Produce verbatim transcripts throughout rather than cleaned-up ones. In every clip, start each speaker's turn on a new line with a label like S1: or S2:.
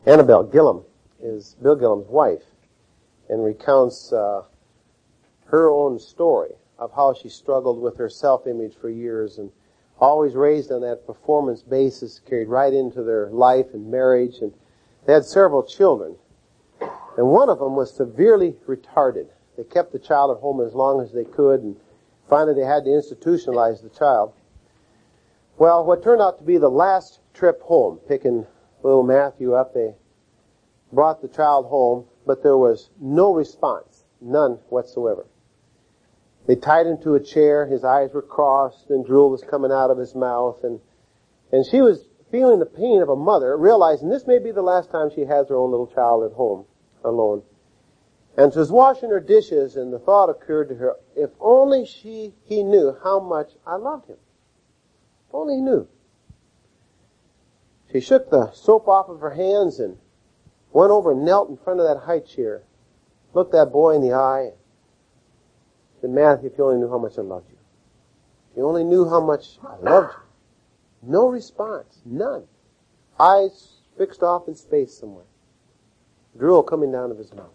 S1: Annabelle Gillum is Bill Gillum's wife and recounts uh, her own story of how she struggled with her self-image for years and always raised on that performance basis, carried right into their life and marriage. And they had several children. And one of them was severely retarded. They kept the child at home as long as they could, and finally they had to institutionalize the child. Well, what turned out to be the last trip home, picking little Matthew up, they brought the child home, but there was no response, none whatsoever. They tied him to a chair, his eyes were crossed, and drool was coming out of his mouth, and and she was feeling the pain of a mother, realizing this may be the last time she has her own little child at home, alone. And she was washing her dishes, and the thought occurred to her, if only she, he knew how much I loved him. If only he knew. She shook the soap off of her hands and went over and knelt in front of that high chair, looked that boy in the eye, and said, Matthew, if you only knew how much I loved you. If you only knew how much I loved you. No response. None. Eyes fixed off in space somewhere. Drool coming down of his mouth.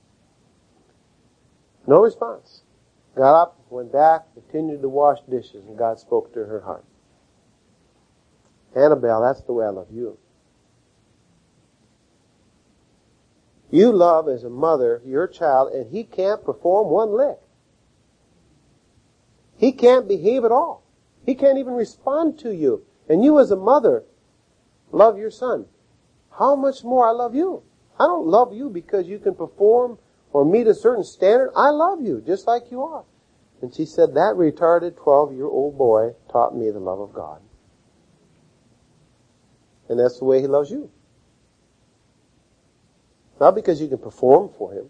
S1: No response. Got up, went back, continued to wash dishes, and God spoke to her heart. Annabelle, that's the way I love you. You love as a mother your child, and he can't perform one lick. He can't behave at all. He can't even respond to you. And you as a mother love your son. How much more I love you. I don't love you because you can perform or meet a certain standard. I love you just like you are. And she said, that retarded twelve-year-old boy taught me the love of God. And that's the way he loves you. Not because you can perform for him.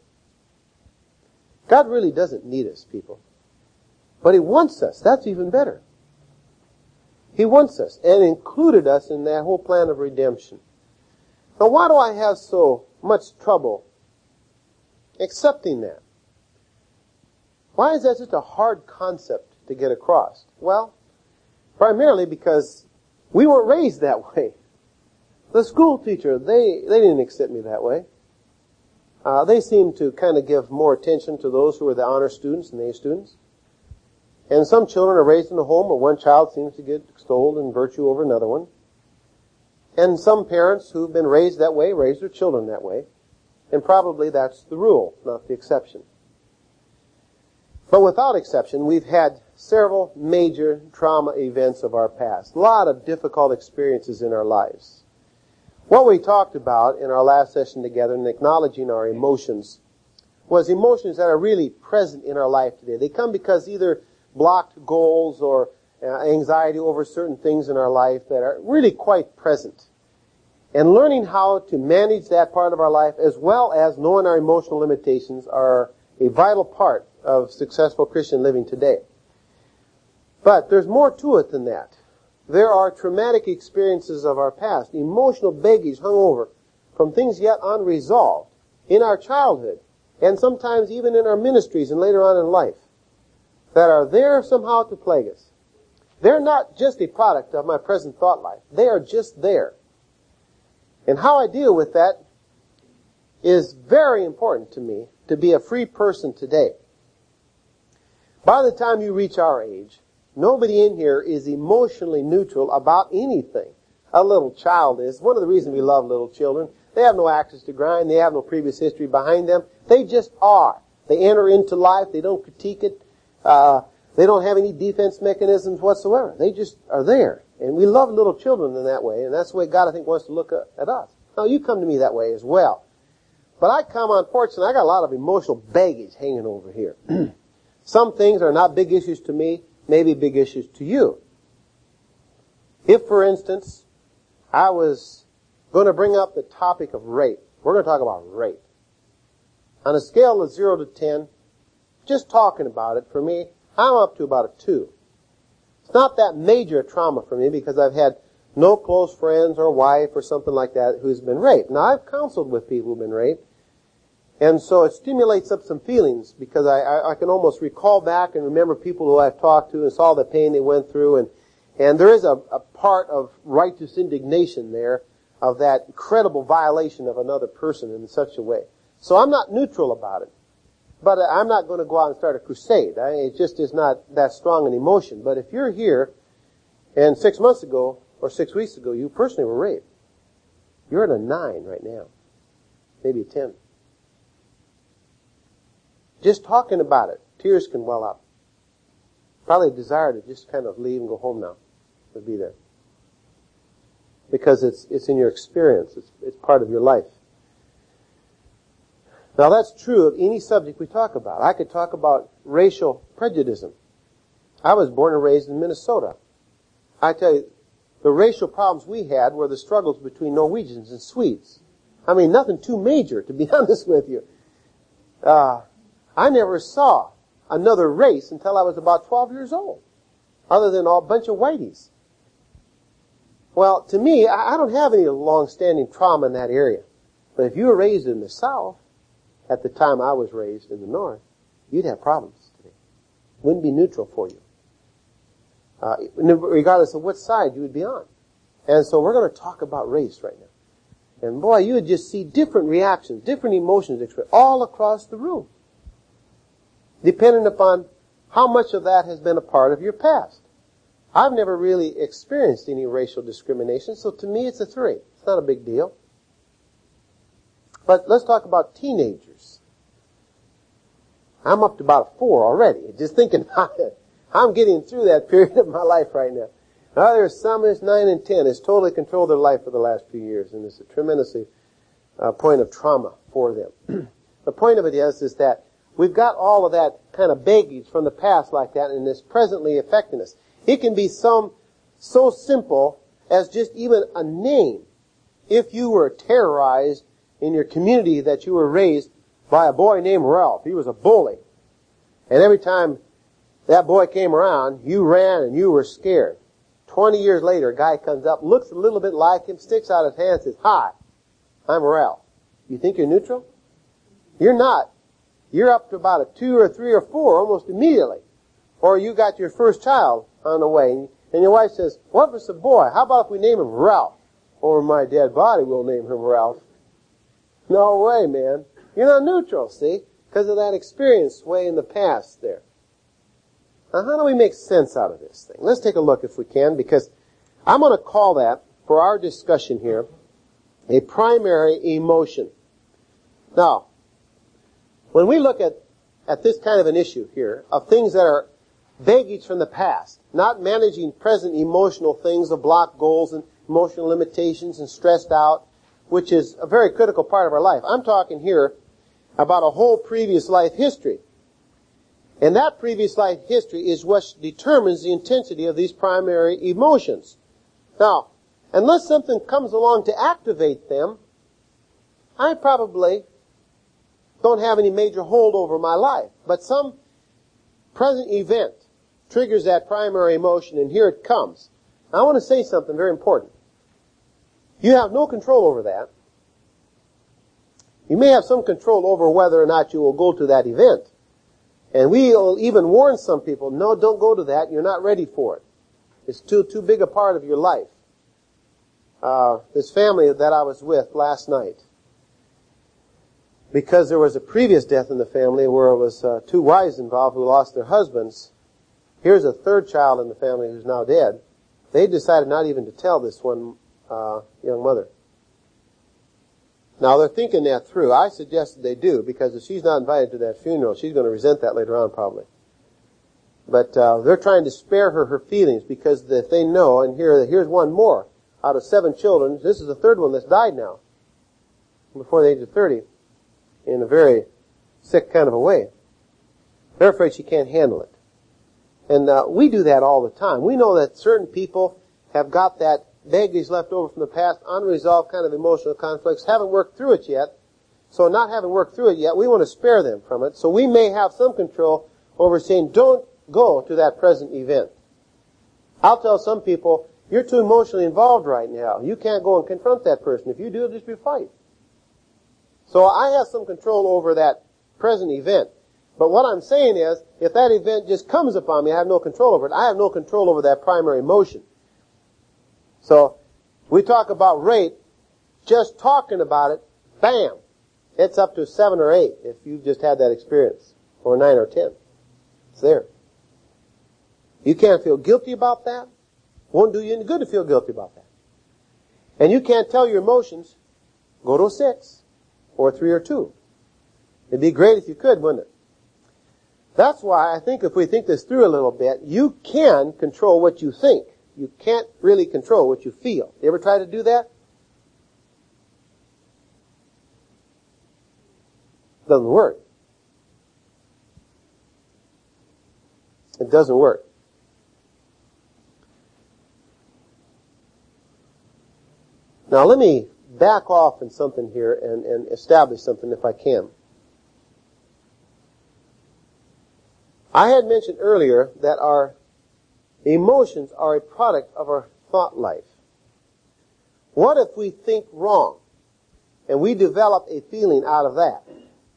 S1: God really doesn't need us, people. But he wants us. That's even better. He wants us and included us in that whole plan of redemption. Now, why do I have so much trouble accepting that? Why is that such a hard concept to get across? Well, primarily because we weren't raised that way. The school teacher, they, they didn't accept me that way. Uh, they seemed to kind of give more attention to those who were the honor students and the A students. And some children are raised in a home where one child seems to get extolled in virtue over another one. And some parents who've been raised that way raise their children that way. And probably that's the rule, not the exception. But without exception, we've had several major trauma events of our past. A lot of difficult experiences in our lives. What we talked about in our last session together in acknowledging our emotions was emotions that are really present in our life today. They come because either blocked goals or uh, anxiety over certain things in our life that are really quite present. And learning how to manage that part of our life as well as knowing our emotional limitations are a vital part of successful Christian living today. But there's more to it than that. There are traumatic experiences of our past, emotional baggage hung over from things yet unresolved in our childhood and sometimes even in our ministries and later on in life that are there somehow to plague us. They're not just a product of my present thought life. They are just there. And how I deal with that is very important to me to be a free person today. By the time you reach our age, nobody in here is emotionally neutral about anything. A little child is. One of the reasons we love little children, they have no access to grind. They have no previous history behind them. They just are. They enter into life. They don't critique it. Uh, they don't have any defense mechanisms whatsoever. They just are there. And we love little children in that way. And that's the way God, I think, wants to look at us. Now, you come to me that way as well. But I come, unfortunately, I got a lot of emotional baggage hanging over here. Some things are not big issues to me, maybe big issues to you. If, for instance, I was going to bring up the topic of rape. We're going to talk about rape. On a scale of zero to ten, just talking about it, for me, I'm up to about a two. It's not that major a trauma for me because I've had no close friends or wife or something like that who's been raped. Now, I've counseled with people who've been raped, and so it stimulates up some feelings because I, I, I can almost recall back and remember people who I've talked to and saw the pain they went through, and, and there is a, a part of righteous indignation there of that incredible violation of another person in such a way. So I'm not neutral about it. But I'm not going to go out and start a crusade. I, it just is not that strong an emotion. But if you're here, and six months ago, or six weeks ago, you personally were raped, you're at a nine right now. Maybe a ten. Just talking about it, tears can well up. Probably a desire to just kind of leave and go home now would be there. Because it's it's in your experience. It's, it's part of your life. Now that's true of any subject we talk about. I could talk about racial prejudice. I was born and raised in Minnesota. I tell you, the racial problems we had were the struggles between Norwegians and Swedes. I mean, nothing too major, to be honest with you. Uh, I never saw another race until I was about twelve years old, other than a bunch of whiteys. Well, to me, I don't have any long-standing trauma in that area. But if you were raised in the South, at the time I was raised in the North, you'd have problems today. Wouldn't be neutral for you. Uh, regardless of what side you would be on. And so we're going to talk about race right now. And boy, you would just see different reactions, different emotions expressed all across the room, depending upon how much of that has been a part of your past. I've never really experienced any racial discrimination, so to me it's a three. It's not a big deal. But let's talk about teenagers. I'm up to about a four already, just thinking about it. I'm getting through that period of my life right now. Now there's some that's nine and ten has totally controlled their life for the last few years, and it's a tremendously uh, point of trauma for them. The point of it is, is that we've got all of that kind of baggage from the past like that, and it's presently affecting us. It can be some so simple as just even a name. If you were terrorized in your community that you were raised by a boy named Ralph, he was a bully, and every time that boy came around, you ran and you were scared. Twenty years later, a guy comes up, looks a little bit like him, sticks out his hand and says, "Hi, I'm Ralph." You think you're neutral? You're not. You're up to about a two or three or four almost immediately. Or you got your first child on the way, and your wife says, "What if it's a boy? How about if we name him Ralph? Over my dead body, we'll name him Ralph." No way, man. You're not neutral, see? Because of that experience way in the past there. Now, how do we make sense out of this thing? Let's take a look if we can, because I'm going to call that, for our discussion here, a primary emotion. Now, when we look at, at this kind of an issue here, of things that are baggage from the past, not managing present emotional things of blocked goals and emotional limitations and stressed out, which is a very critical part of our life. I'm talking here about a whole previous life history. And that previous life history is what determines the intensity of these primary emotions. Now, unless something comes along to activate them, I probably don't have any major hold over my life. But some present event triggers that primary emotion, and here it comes. Now, I want to say something very important. You have no control over that. You may have some control over whether or not you will go to that event. And we'll even warn some people, no, don't go to that. You're not ready for it. It's too too big a part of your life. Uh, this family that I was with last night, because there was a previous death in the family where it was uh, two wives involved who lost their husbands. Here's a third child in the family who's now dead. They decided not even to tell this one uh, young mother. Now, they're thinking that through. I suggested they do, because if she's not invited to that funeral, she's going to resent that later on, probably. But uh, they're trying to spare her her feelings, because if they know, and here, here's one more. Out of seven children, this is the third one that's died now, before the age of thirty, in a very sick kind of a way. They're afraid she can't handle it. And uh, we do that all the time. We know that certain people have got that baggage left over from the past, unresolved kind of emotional conflicts, haven't worked through it yet. So not having worked through it yet, we want to spare them from it. So we may have some control over saying, don't go to that present event. I'll tell some people, you're too emotionally involved right now. You can't go and confront that person. If you do, it'll just be a fight. So I have some control over that present event. But what I'm saying is, if that event just comes upon me, I have no control over it. I have no control over that primary emotion. So, we talk about rape, just talking about it, bam, it's up to a seven or eight if you've just had that experience, or nine or ten. It's there. You can't feel guilty about that. Won't do you any good to feel guilty about that. And you can't tell your emotions, go to a six, or a three or two. It'd be great if you could, wouldn't it? That's why I think if we think this through a little bit, you can control what you think. You can't really control what you feel. You ever try to do that? Doesn't work. It doesn't work. Now let me back off in something here and, and establish something if I can. I had mentioned earlier that our emotions are a product of our thought life. What if we think wrong and we develop a feeling out of that?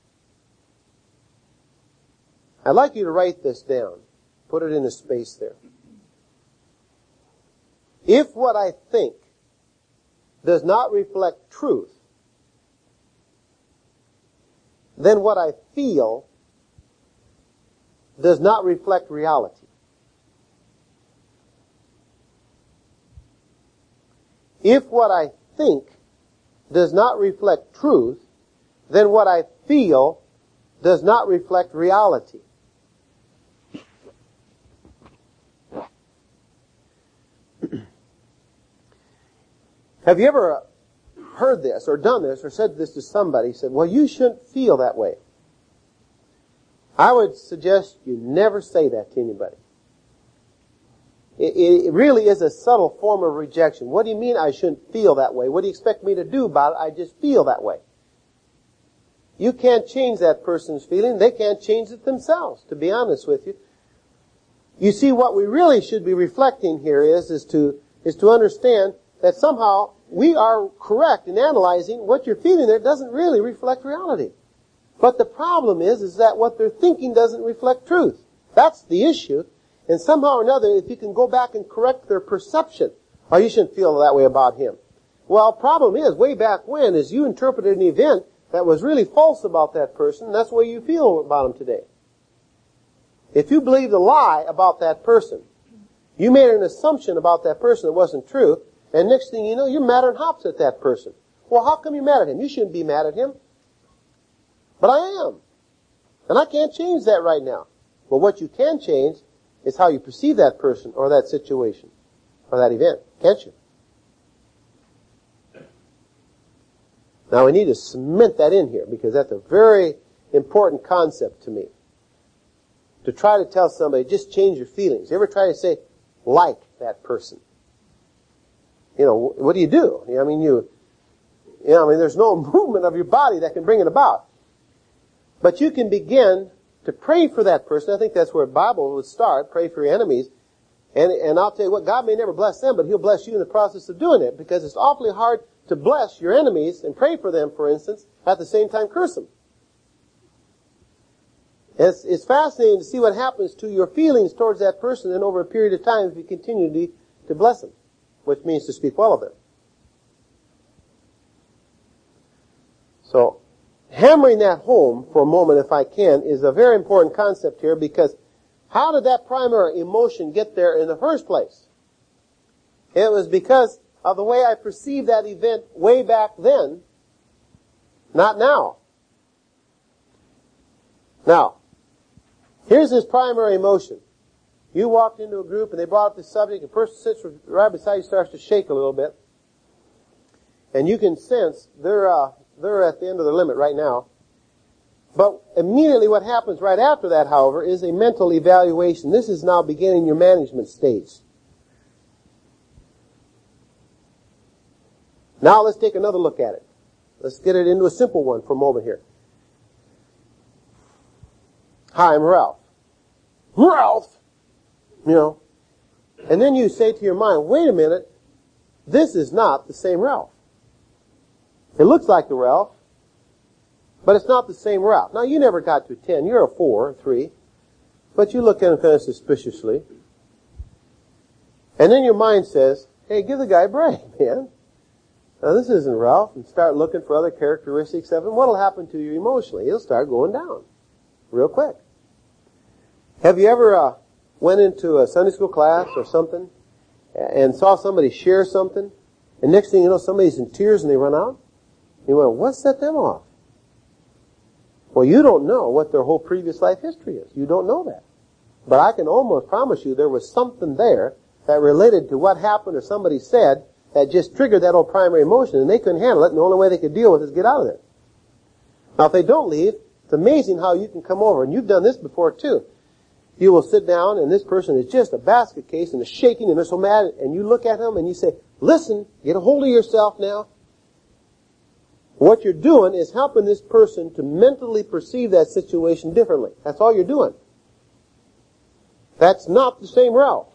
S1: I'd like you to write this down. Put it in a space there. If what I think does not reflect truth, then what I feel does not reflect reality. If what I think does not reflect truth, then what I feel does not reflect reality. Have you ever heard this or done this or said this to somebody, said, well, you shouldn't feel that way? I would suggest you never say that to anybody. It, it really is a subtle form of rejection. What do you mean I shouldn't feel that way? What do you expect me to do about it? I just feel that way. You can't change that person's feeling. They can't change it themselves, to be honest with you. You see, what we really should be reflecting here is, is to, is to understand that somehow we are correct in analyzing what you're feeling there doesn't really reflect reality. But the problem is, is that what they're thinking doesn't reflect truth. That's the issue. And somehow or another, if you can go back and correct their perception, oh, you shouldn't feel that way about him. Well, problem is, way back when, is you interpreted an event that was really false about that person, and that's the way you feel about him today. If you believed a lie about that person, you made an assumption about that person that wasn't true, and next thing you know, you're mad and hops at that person. Well, how come you're mad at him? You shouldn't be mad at him. But I am. And I can't change that right now. But what you can change is how you perceive that person or that situation or that event. Can't you? Now we need to cement that in here because that's a very important concept to me. To try to tell somebody, just change your feelings. You ever try to say, like that person? You know, what do you do? I mean, you, you know, I mean, there's no movement of your body that can bring it about. But you can begin to pray for that person. I think that's where the Bible would start. Pray for your enemies. And, and I'll tell you what, God may never bless them, but He'll bless you in the process of doing it. Because it's awfully hard to bless your enemies and pray for them, for instance, at the same time curse them. It's, it's fascinating to see what happens to your feelings towards that person and over a period of time if you continue to, to bless them, which means to speak well of them. So, hammering that home for a moment, if I can, is a very important concept here because how did that primary emotion get there in the first place? It was because of the way I perceived that event way back then, not now. Now, here's this primary emotion. You walked into a group and they brought up this subject, a person sits right beside you, starts to shake a little bit, and you can sense they're uh, they're at the end of their limit right now. But immediately what happens right after that, however, is a mental evaluation. This is now beginning your management stage. Now let's take another look at it. Let's get it into a simple one for a moment here. Hi, I'm Ralph. Ralph! You know. And then you say to your mind, wait a minute, this is not the same Ralph. It looks like the Ralph, but it's not the same Ralph. Now, you never got to a ten. You're a four, a three. But you look at him kind of suspiciously. And then your mind says, hey, give the guy a break, man. now this isn't Ralph, and start looking for other characteristics of him, what'll happen to you emotionally? He'll start going down real quick. Have you ever uh, went into a Sunday school class or something and saw somebody share something, and next thing you know, somebody's in tears and they run out? You went, what set them off? Well, you don't know what their whole previous life history is. You don't know that. But I can almost promise you there was something there that related to what happened or somebody said that just triggered that old primary emotion, and they couldn't handle it, and the only way they could deal with it is get out of there. Now, if they don't leave, it's amazing how you can come over, and you've done this before too. You will sit down, and this person is just a basket case, and they're shaking, and they're so mad, and you look at them, and you say, listen, get a hold of yourself now. What you're doing is helping this person to mentally perceive that situation differently. That's all you're doing. That's not the same Ralph.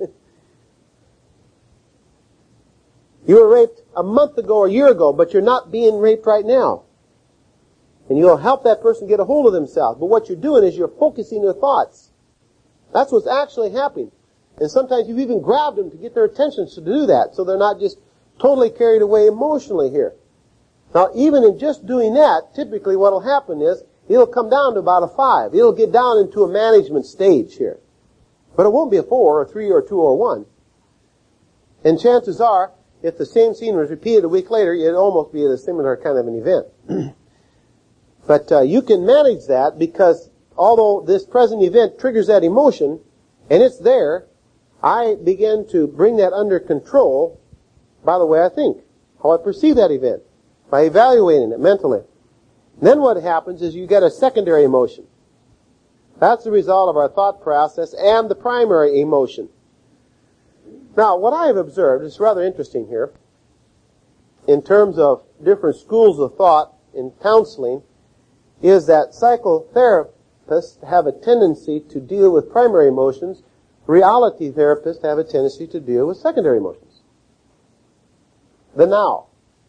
S1: You were raped a month ago or a year ago, but you're not being raped right now. And you'll help that person get a hold of themselves. But what you're doing is you're focusing their thoughts. That's what's actually happening. And sometimes you've even grabbed them to get their attention to do that, so they're not just totally carried away emotionally here. Now, even in just doing that, typically what will happen is it'll come down to about a five. It'll get down into a management stage here. But it won't be a four or a three or a two or a one. And chances are, if the same scene was repeated a week later, it'd almost be a similar kind of an event. But uh, you can manage that because although this present event triggers that emotion, and it's there, I begin to bring that under control by the way I think, how I perceive that event, by evaluating it mentally. And then what happens is you get a secondary emotion. That's the result of our thought process and the primary emotion. Now, what I have observed is rather interesting here, in terms of different schools of thought in counseling, is that psychotherapists have a tendency to deal with primary emotions. Reality therapists have a tendency to deal with secondary emotions. The now.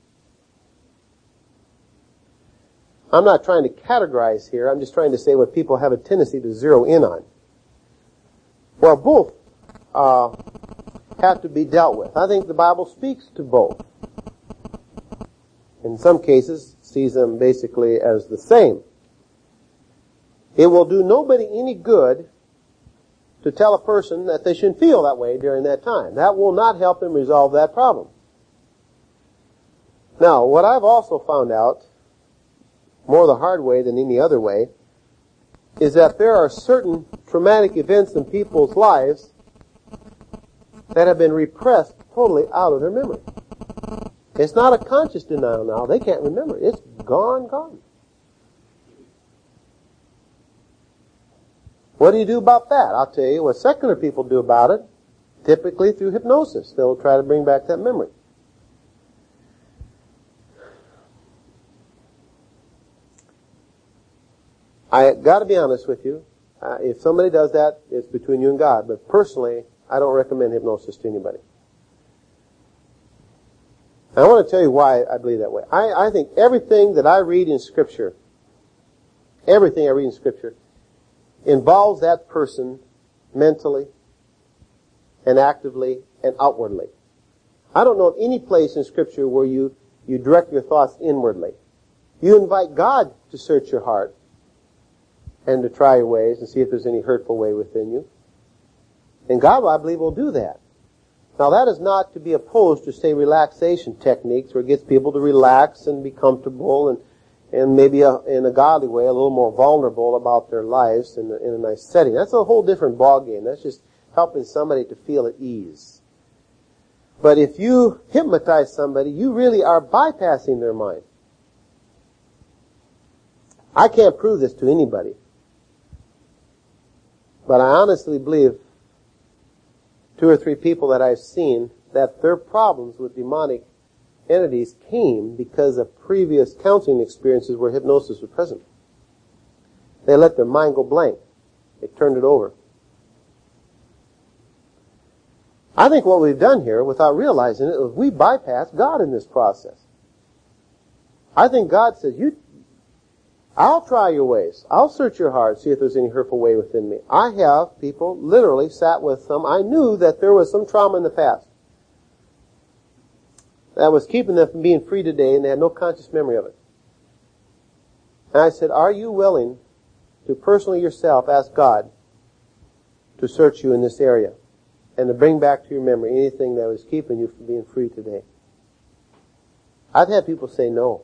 S1: I'm not trying to categorize here. I'm just trying to say what people have a tendency to zero in on. Well, both uh, have to be dealt with. I think the Bible speaks to both. In some cases, sees them basically as the same. It will do nobody any good to tell a person that they shouldn't feel that way during that time. That will not help them resolve that problem. Now, what I've also found out, more the hard way than any other way, is that there are certain traumatic events in people's lives that have been repressed totally out of their memory. It's not a conscious denial now. They can't remember it. It's gone, gone. What do you do about that? I'll tell you what secular people do about it, typically through hypnosis. They'll try to bring back that memory. I got to be honest with you. Uh, if somebody does that, it's between you and God. But personally, I don't recommend hypnosis to anybody. And I want to tell you why I believe that way. I, I think everything that I read in Scripture, everything I read in Scripture, involves that person mentally and actively and outwardly. I don't know of any place in Scripture where you, you direct your thoughts inwardly. You invite God to search your heart and to try your ways and see if there's any hurtful way within you. And God, I believe, will do that. Now, that is not to be opposed to, say, relaxation techniques where it gets people to relax and be comfortable and, and maybe a, in a godly way a little more vulnerable about their lives in a, in a nice setting. That's a whole different ballgame. That's just helping somebody to feel at ease. But if you hypnotize somebody, you really are bypassing their mind. I can't prove this to anybody. But I honestly believe two or three people that I've seen that their problems with demonic entities came because of previous counseling experiences where hypnosis was present. They let their mind go blank. They turned it over. I think what we've done here, without realizing it, is we bypass God in this process. I think God says, you, I'll try your ways. I'll search your heart, see if there's any hurtful way within me. I have people literally sat with them. I knew that there was some trauma in the past. that was keeping them from being free today, and they had no conscious memory of it. And I said, are you willing to personally yourself ask God to search you in this area and to bring back to your memory anything that was keeping you from being free today? I've had people say no.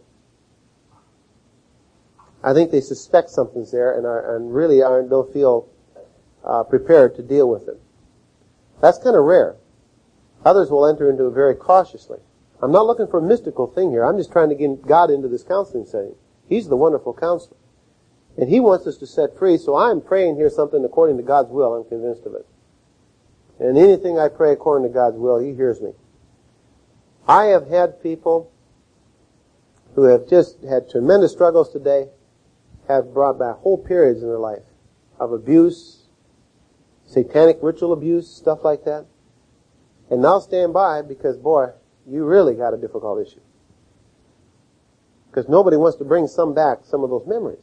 S1: I think they suspect something's there and are and really aren't don't feel uh, prepared to deal with it. That's kind of rare. Others will enter into it very cautiously. I'm not looking for a mystical thing here. I'm just trying to get God into this counseling setting. He's the wonderful counselor. And He wants us to set free, so I'm praying here something according to God's will. I'm convinced of it. And anything I pray according to God's will, He hears me. I have had people who have just had tremendous struggles today, have brought back whole periods in their life of abuse, satanic ritual abuse, stuff like that. And now stand by because, boy, you really got a difficult issue. Because nobody wants to bring some back, some of those memories.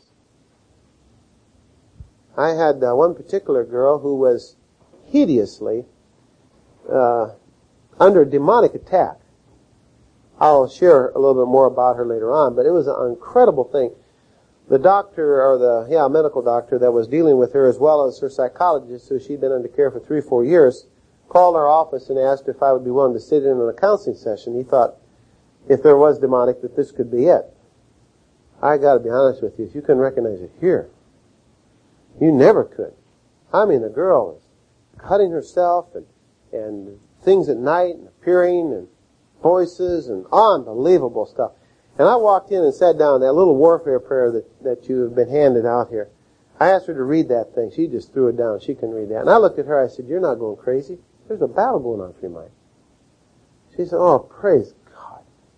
S1: I had uh, one particular girl who was hideously uh, under demonic attack. I'll share a little bit more about her later on, but it was an incredible thing. The doctor, or the, yeah, medical doctor that was dealing with her, as well as her psychologist, who she'd been under care for three, four years, called our office and asked if I would be willing to sit in on a counseling session. He thought, if there was demonic, that this could be it. I gotta be honest with you, if you couldn't recognize it here, you never could. I mean, the girl was cutting herself and, and things at night and appearing and voices and unbelievable stuff. And I walked in and sat down, that little warfare prayer that, that you have been handed out here. I asked her to read that thing. She just threw it down. She couldn't read that. And I looked at her, I said, you're not going crazy. There's a battle going on for your mind. She said, oh, praise God.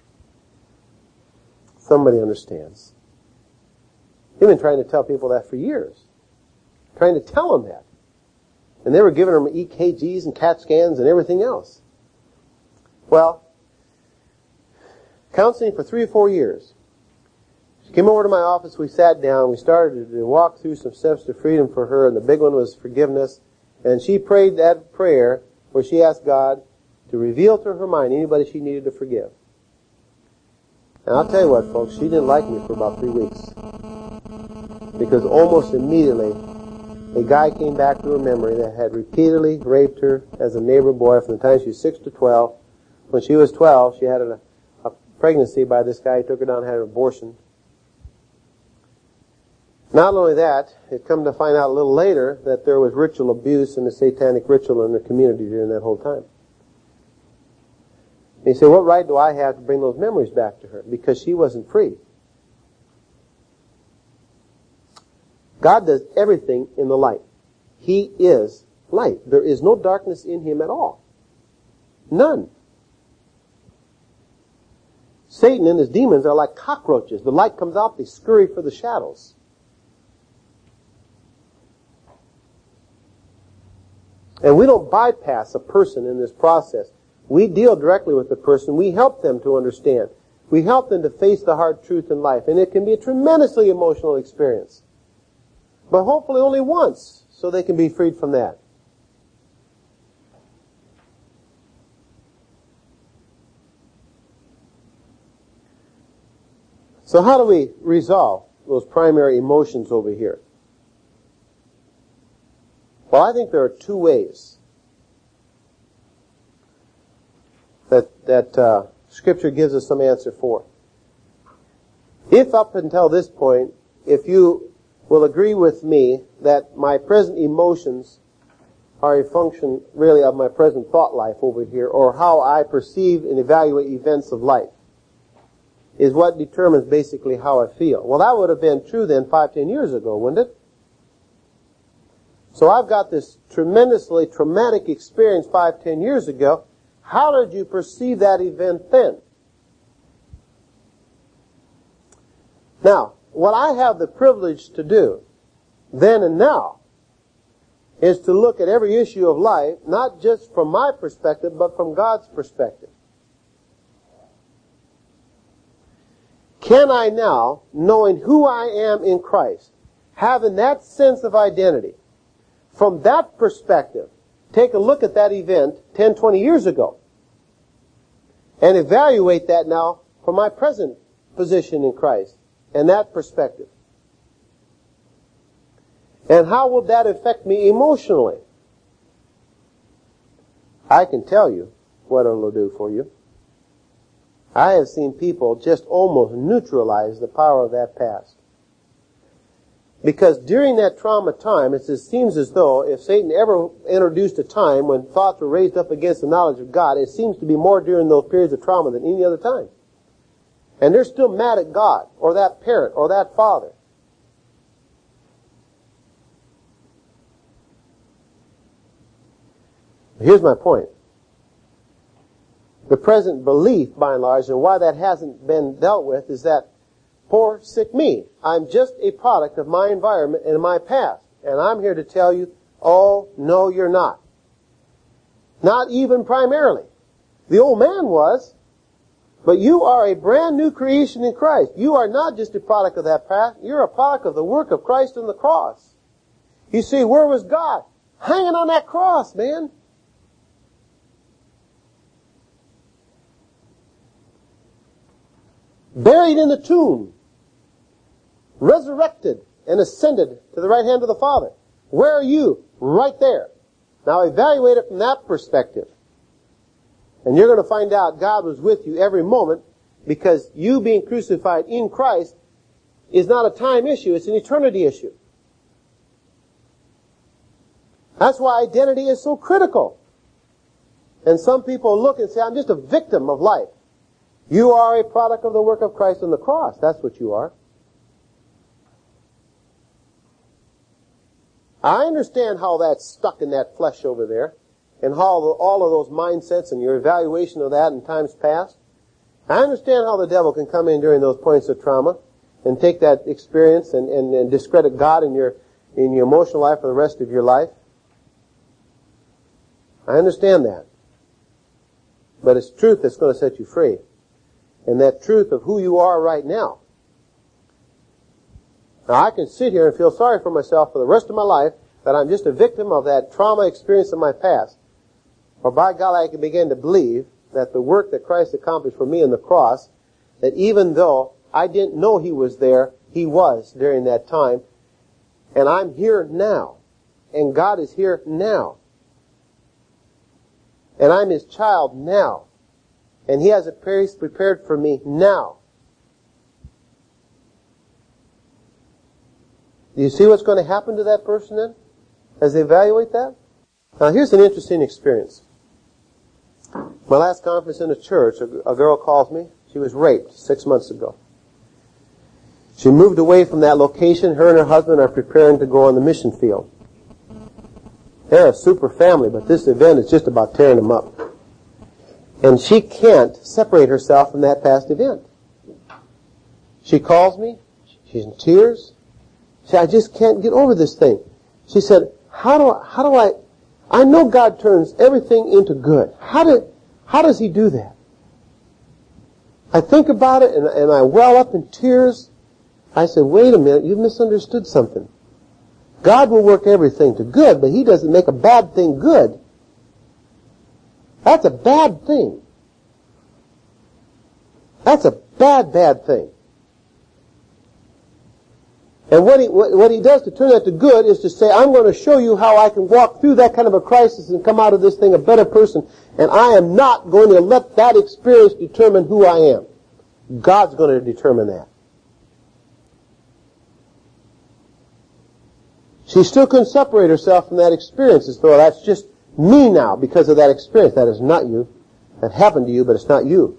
S1: Somebody understands. They've been trying to tell people that for years. Trying to tell them that. And they were giving them E K Gs and CAT scans and everything else. Well, counseling for three or four years. She came over to my office, we sat down, we started to walk through some steps to freedom for her, and the big one was forgiveness. And she prayed that prayer where she asked God to reveal to her mind anybody she needed to forgive. And I'll tell you what, folks, she didn't like me for about three weeks. Because almost immediately, a guy came back to her memory that had repeatedly raped her as a neighbor boy from the time she was six to twelve. When she was twelve, she had a, a pregnancy by this guy. He took her down and had an abortion. Not only that, it come to find out a little later that there was ritual abuse and a satanic ritual in the community during that whole time. And you say, what right do I have to bring those memories back to her? Because she wasn't free. God does everything in the light. He is light. There is no darkness in Him at all. None. Satan and his demons are like cockroaches. The light comes out, they scurry for the shadows. And we don't bypass a person in this process. We deal directly with the person. We help them to understand. We help them to face the hard truth in life. And it can be a tremendously emotional experience. But hopefully only once, so they can be freed from that. So how do we resolve those primary emotions over here? Well, I think there are two ways that that uh, Scripture gives us some answer for. If up until this point, if you will agree with me that my present emotions are a function really of my present thought life over here, or how I perceive and evaluate events of life, is what determines basically how I feel. Well, that would have been true then five, ten years ago, wouldn't it? So I've got this tremendously traumatic experience five, ten years ago. How did you perceive that event then? Now, what I have the privilege to do then and now is to look at every issue of life, not just from my perspective, but from God's perspective. Can I now, knowing who I am in Christ, having that sense of identity, from that perspective, take a look at that event ten, twenty years ago and evaluate that now from my present position in Christ and that perspective. And how will that affect me emotionally? I can tell you what it'll do for you. I have seen people just almost neutralize the power of that past. Because during that trauma time, it seems as though if Satan ever introduced a time when thoughts were raised up against the knowledge of God, it seems to be more during those periods of trauma than any other time. And they're still mad at God, or that parent, or that father. Here's my point. The present belief, by and large, and why that hasn't been dealt with, is that poor, sick me. I'm just a product of my environment and my past. And I'm here to tell you, oh, no, you're not. Not even primarily. The old man was, but you are a brand new creation in Christ. You are not just a product of that past. You're a product of the work of Christ on the cross. You see, where was God? Hanging on that cross, man. Buried in the tomb, resurrected and ascended to the right hand of the Father. Where are you? Right there. Now evaluate it from that perspective. And you're going to find out God was with you every moment, because you being crucified in Christ is not a time issue, it's an eternity issue. That's why identity is so critical. And some people look and say, I'm just a victim of life. You are a product of the work of Christ on the cross. That's what you are. I understand how that's stuck in that flesh over there, and how the, all of those mindsets and your evaluation of that in times past. I understand how the devil can come in during those points of trauma and take that experience and, and, and discredit God in your in your emotional life for the rest of your life. I understand that. But it's truth that's going to set you free. And that truth of who you are right now. Now, I can sit here and feel sorry for myself for the rest of my life that I'm just a victim of that trauma experience in my past. Or by God, I can begin to believe that the work that Christ accomplished for me on the cross, that even though I didn't know He was there, He was during that time. And I'm here now. And God is here now. And I'm His child now. And He has a place prepared for me now. Do you see what's going to happen to that person then, as they evaluate that? Now here's an interesting experience. My last conference in the church, a, a girl calls me. She was raped six months ago. She moved away from that location. Her and her husband are preparing to go on the mission field. They're a super family, but this event is just about tearing them up. And she can't separate herself from that past event. She calls me. She's in tears. She said, I just can't get over this thing. She said, how do I, how do I, I know God turns everything into good. How do, how does He do that? I think about it and, and I well up in tears. I said, wait a minute, you've misunderstood something. God will work everything to good, but He doesn't make a bad thing good. That's a bad thing. That's a bad, bad thing. And what he, what, what he does to turn that to good is to say, I'm going to show you how I can walk through that kind of a crisis and come out of this thing a better person. And I am not going to let that experience determine who I am. God's going to determine that. She still couldn't separate herself from that experience as though that's just me now because of that experience. That is not you. That happened to you, but it's not you.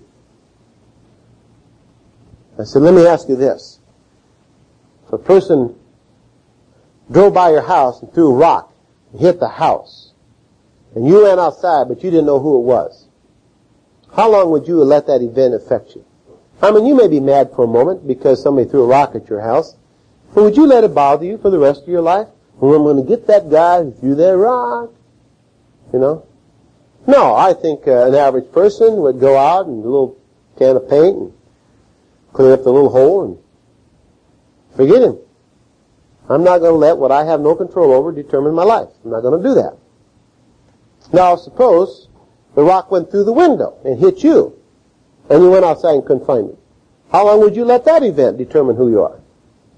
S1: I said, let me ask you this. If a person drove by your house and threw a rock and hit the house, and you ran outside, but you didn't know who it was, how long would you let that event affect you? I mean, you may be mad for a moment because somebody threw a rock at your house, but would you let it bother you for the rest of your life? Well, I'm going to get that guy who threw that rock. You know? No, I think uh, an average person would go out and a little can of paint and clean up the little hole and forget him. I'm not going to let what I have no control over determine my life. I'm not going to do that. Now, suppose the rock went through the window and hit you. and you went outside and couldn't find me. How long would you let that event determine who you are?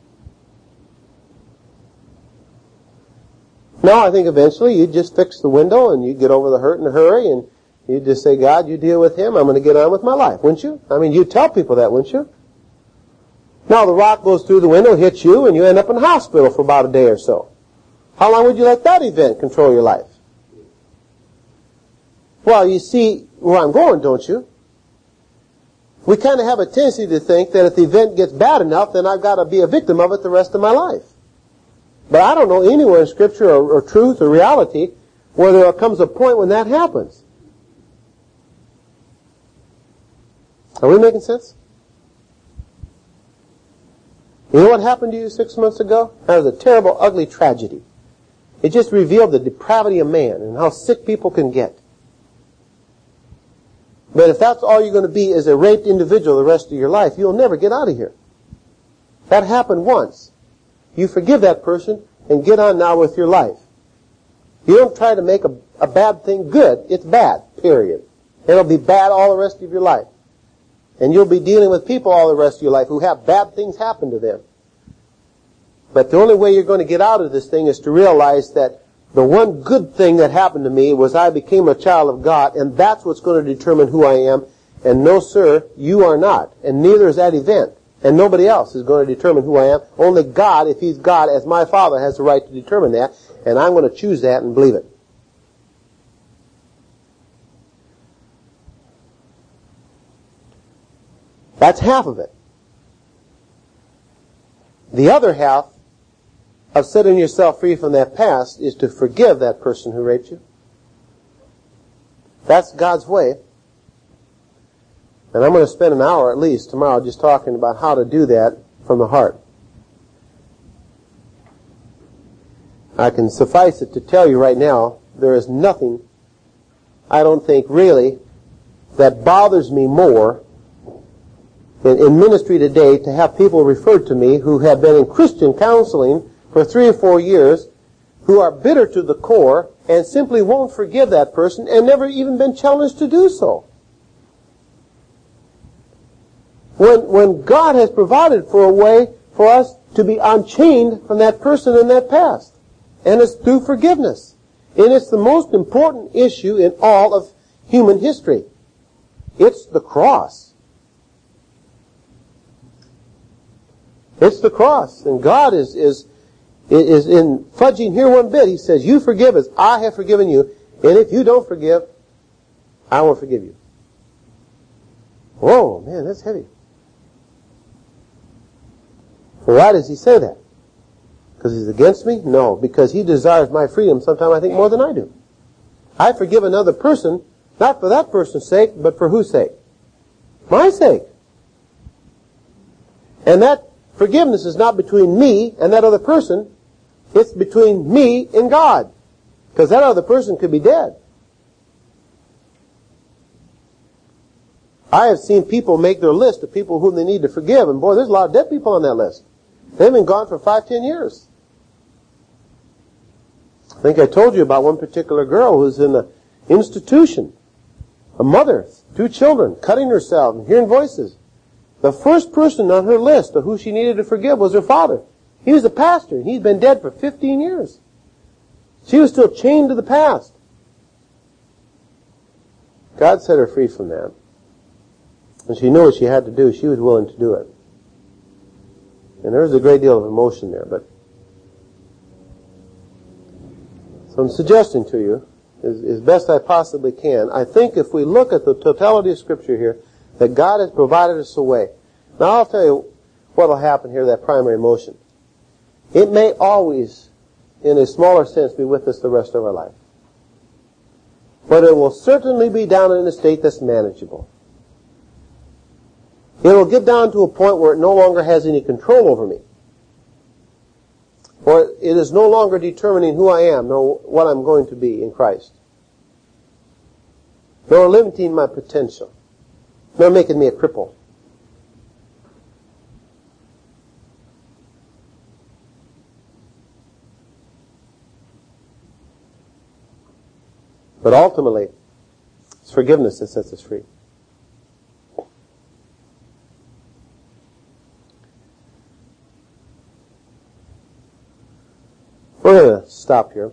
S1: No, I think eventually you'd just fix the window and you'd get over the hurt in a hurry and you'd just say, God, you deal with him. I'm going to get on with my life, wouldn't you? I mean, you'd tell people that, wouldn't you? Now the rock goes through the window, hits you, and you end up in the hospital for about a day or so. How long would you let that event control your life? Well, you see where I'm going, don't you? We kind of have a tendency to think that if the event gets bad enough, then I've got to be a victim of it the rest of my life. But I don't know anywhere in Scripture or, or truth or reality where there comes a point when that happens. Are we making sense? You know what happened to you six months ago? That was a terrible, ugly tragedy. It just revealed the depravity of man and how sick people can get. But if that's all you're going to be is a raped individual the rest of your life, you'll never get out of here. That happened once. You forgive that person and get on now with your life. You don't try to make a, a bad thing good. It's bad, period. It'll be bad all the rest of your life. And you'll be dealing with people all the rest of your life who have bad things happen to them. But the only way you're going to get out of this thing is to realize that the one good thing that happened to me was I became a child of God, and that's what's going to determine who I am. And no, sir, you are not. And neither is that event. And nobody else is going to determine who I am. Only God, if He's God, as my Father, has the right to determine that. And I'm going to choose that and believe it. That's half of it. The other half of setting yourself free from that past is to forgive that person who raped you. That's God's way. And I'm going to spend an hour at least tomorrow just talking about how to do that from the heart. I can suffice it to tell you right now, there is nothing, I don't think really, that bothers me more in, in ministry today to have people referred to me who have been in Christian counseling for three or four years, who are bitter to the core and simply won't forgive that person and never even been challenged to do so. When, when God has provided for a way for us to be unchained from that person and that past. And it's through forgiveness. And it's the most important issue in all of human history. It's the cross. It's the cross. And God is, is, is in fudging here one bit. He says, you forgive as I have forgiven you. And if you don't forgive, I won't forgive you. Whoa, man, that's heavy. Well, why does he say that? Because he's against me? No, because he desires my freedom sometime I think more than I do. I forgive another person, not for that person's sake, but for whose sake? My sake. And that forgiveness is not between me and that other person. It's between me and God. Because that other person could be dead. I have seen people make their list of people whom they need to forgive, and boy, there's a lot of dead people on that list. They've been gone for five, ten years. I think I told you about one particular girl who's in an institution. A mother, two children, cutting herself and hearing voices. The first person on her list of who she needed to forgive was her father. He was a pastor, and he's been dead for fifteen years. She was still chained to the past. God set her free from that. And she knew what she had to do. She was willing to do it. And there was a great deal of emotion there. But so I'm suggesting to you, as, as best I possibly can, I think if we look at the totality of Scripture here, that God has provided us a way. Now I'll tell you what will happen here, that primary emotion. It may always, in a smaller sense, be with us the rest of our life. But it will certainly be down in a state that's manageable. It will get down to a point where it no longer has any control over me. Or it is no longer determining who I am, nor what I'm going to be in Christ. Nor limiting my potential. Nor making me a cripple. But ultimately, it's forgiveness that sets us free. to stop here.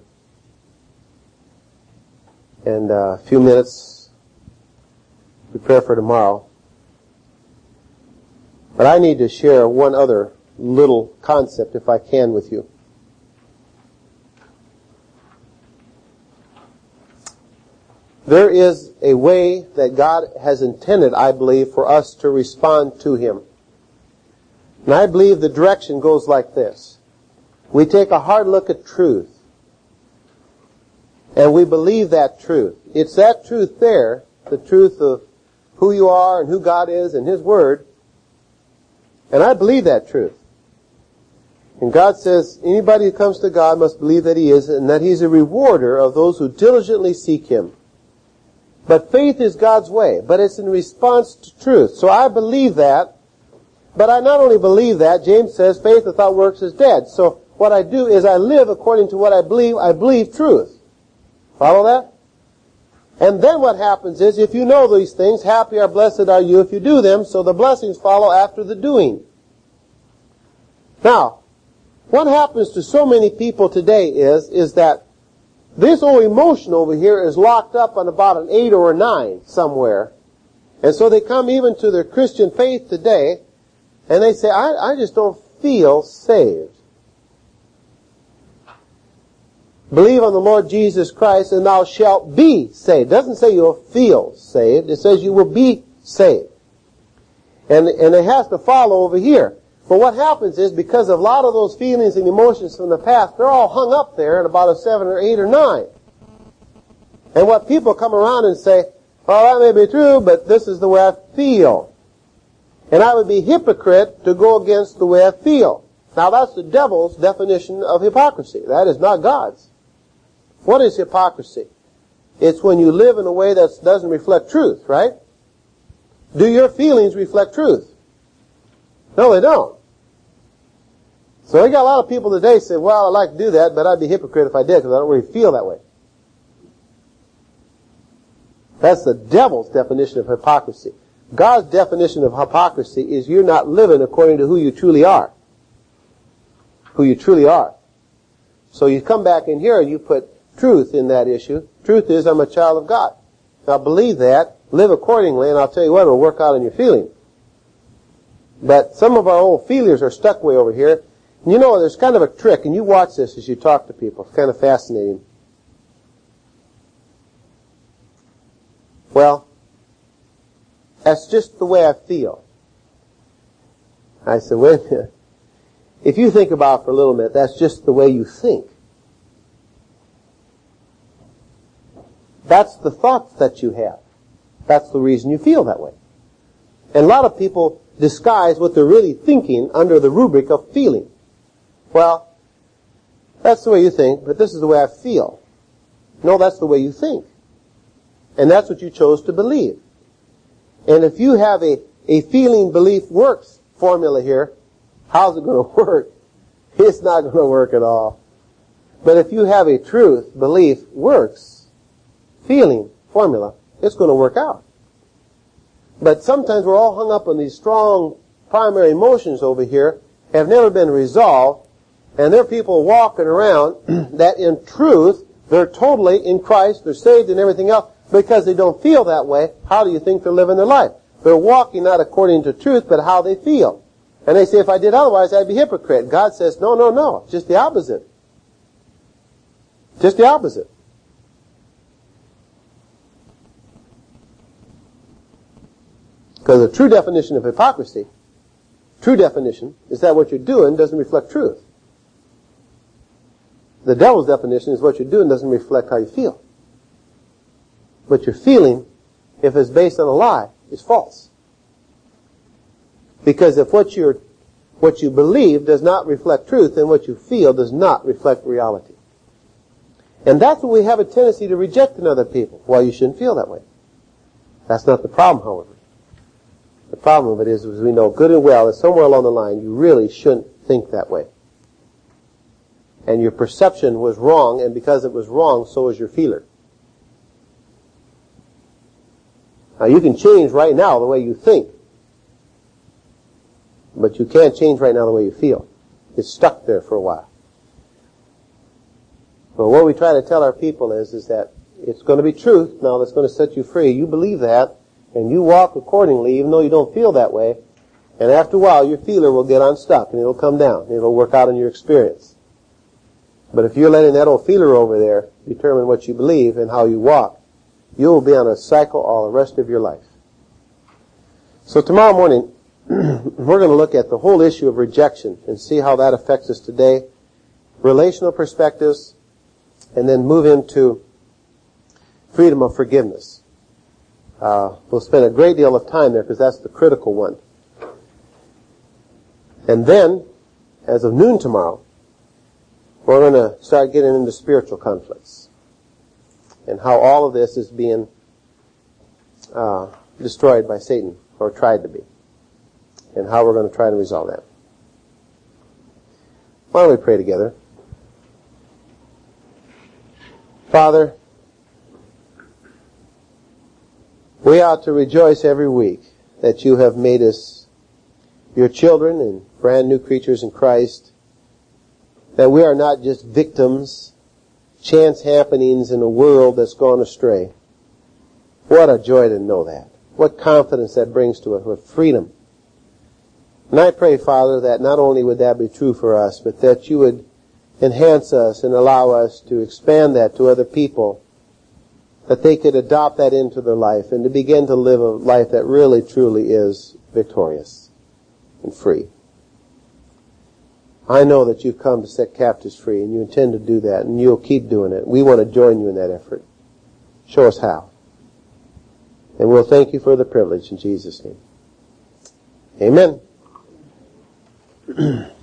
S1: And uh, a few minutes, prepare for tomorrow. But I need to share one other little concept, if I can, with you. There is a way that God has intended, I believe, for us to respond to Him. And I believe the direction goes like this. We take a hard look at truth. And we believe that truth. It's that truth there, the truth of who you are and who God is and His Word. And I believe that truth. And God says, anybody who comes to God must believe that He is, and that He's a rewarder of those who diligently seek Him. But faith is God's way, but it's in response to truth. So I believe that, but I not only believe that, James says, faith without works is dead. So what I do is I live according to what I believe. I believe truth. Follow that? And then what happens is, if you know these things, happy or blessed are you if you do them, so the blessings follow after the doing. Now, what happens to so many people today is, is that this old emotion over here is locked up on about an eight or a nine somewhere. And so they come even to their Christian faith today, and they say, I, I just don't feel saved. Believe on the Lord Jesus Christ, and thou shalt be saved. It doesn't say you'll feel saved. It says you will be saved. And, and it has to follow over here. But what happens is, because of a lot of those feelings and emotions from the past, they're all hung up there at about a seven or eight or nine. And what people come around and say, oh, that may be true, but this is the way I feel. And I would be hypocrite to go against the way I feel. Now that's the devil's definition of hypocrisy. That is not God's. What is hypocrisy? It's when you live in a way that doesn't reflect truth, right? Do your feelings reflect truth? No, they don't. So we got a lot of people today say, well, I'd like to do that, but I'd be a hypocrite if I did because I don't really feel that way. That's the devil's definition of hypocrisy. God's definition of hypocrisy is you're not living according to who you truly are. Who you truly are. So you come back in here and you put truth in that issue. Truth is, I'm a child of God. Now believe that, live accordingly, and I'll tell you what, it'll work out in your feeling. But some of our old feelers are stuck way over here. And you know, there's kind of a trick, and you watch this as you talk to people. It's kind of fascinating. Well, that's just the way I feel. I said, wait a minute. If you think about it for a little minute, that's just the way you think. That's the thoughts that you have. That's the reason you feel that way. And a lot of people disguise what they're really thinking under the rubric of feeling. Well, that's the way you think, but this is the way I feel. No, that's the way you think. And that's what you chose to believe. And if you have a, a feeling, belief, works formula here, how's it going to work? It's not going to work at all. But if you have a truth, belief, works, feeling, formula, it's going to work out. But sometimes we're all hung up on these strong primary emotions over here, have never been resolved, and there are people walking around that in truth, they're totally in Christ, they're saved and everything else, because they don't feel that way. How do you think they're living their life? They're walking not according to truth, but how they feel. And they say, if I did otherwise, I'd be a hypocrite. God says, no, no, no, just the opposite. Just the opposite. Because the true definition of hypocrisy, true definition, is that what you're doing doesn't reflect truth. The devil's definition is what you're doing doesn't reflect how you feel. But your feeling, if it's based on a lie, is false. Because if what you're, what you believe does not reflect truth, then what you feel does not reflect reality. And that's what we have a tendency to reject in other people. Well, you shouldn't feel that way. That's not the problem, however. The problem of it is, is we know good and well that somewhere along the line you really shouldn't think that way. And your perception was wrong, and because it was wrong, so was your feeler. Now you can change right now the way you think, but you can't change right now the way you feel. It's stuck there for a while. But what we try to tell our people is, is that it's going to be truth now that's going to set you free. You believe that, and you walk accordingly, even though you don't feel that way. And after a while, your feeler will get unstuck, and it'll come down. It'll work out in your experience. But if you're letting that old feeler over there determine what you believe and how you walk, you will be on a cycle all the rest of your life. So tomorrow morning, we're going to look at the whole issue of rejection and see how that affects us today, relational perspectives, and then move into freedom of forgiveness. Uh, we'll spend a great deal of time there because that's the critical one. And then, as of noon tomorrow, we're going to start getting into spiritual conflicts and how all of this is being uh, destroyed by Satan, or tried to be, and how we're going to try to resolve that. Why don't we pray together? Father, we ought to rejoice every week that you have made us your children and brand new creatures in Christ, that we are not just victims, chance happenings in a world that's gone astray. What a joy to know that. What confidence that brings to us, what freedom. And I pray, Father, that not only would that be true for us, but that you would enhance us and allow us to expand that to other people, that they could adopt that into their life and to begin to live a life that really, truly is victorious and free. I know that you've come to set captives free, and you intend to do that, and you'll keep doing it. We want to join you in that effort. Show us how. And we'll thank you for the privilege in Jesus' name. Amen.